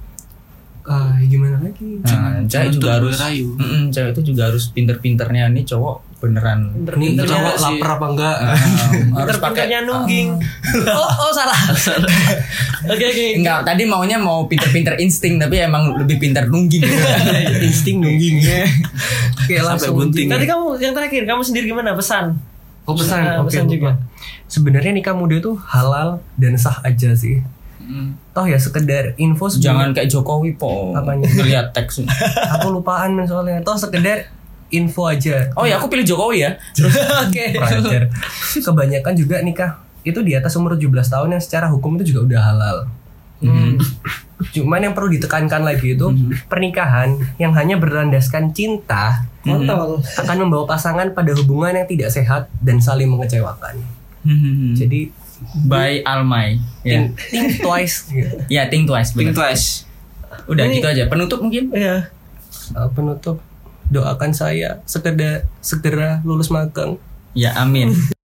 ah gimana lagi? Nah, cewek juga Jangan harus rayu. Mm-mm, cewek itu juga harus pinter-pinternya nih cowok beneran Nih Pinter-pinternya cowok sih. lapar apa enggak? uh, harus pakai Pinter-pinternya nungging. oh, oh salah. Oke, oke. enggak tadi maunya mau pinter-pinter insting tapi emang lebih pinter nungging. Insting nungging. Kayak Sampai langsung bunting. Tadi kamu yang terakhir, kamu sendiri gimana pesan? Oh pesan, Ah, oke pesan lupa. juga. Sebenarnya nikah muda itu halal dan sah aja sih. Toh ya sekedar info sebelum- Jangan kayak Jokowi po. Apanya? Ngeliat teks. aku lupaan men soalnya. Toh sekedar info aja. Oh ya, aku pilih Jokowi ya. Oke. Wajar. Kebanyakan juga nikah itu di atas umur tujuh belas tahun yang secara hukum itu juga udah halal. Hmm. Cuman yang perlu ditekankan lagi itu pernikahan yang hanya berlandaskan cinta Kontol. akan membawa pasangan pada hubungan yang tidak sehat dan saling mengecewakan. Jadi By Almay. Ya. think, think twice. Gitu. Ya, think twice. Think bener. twice. Udah Ini- gitu aja. Penutup mungkin? Iya. Uh, penutup doakan saya sekedar segera lulus magang. Ya, amin.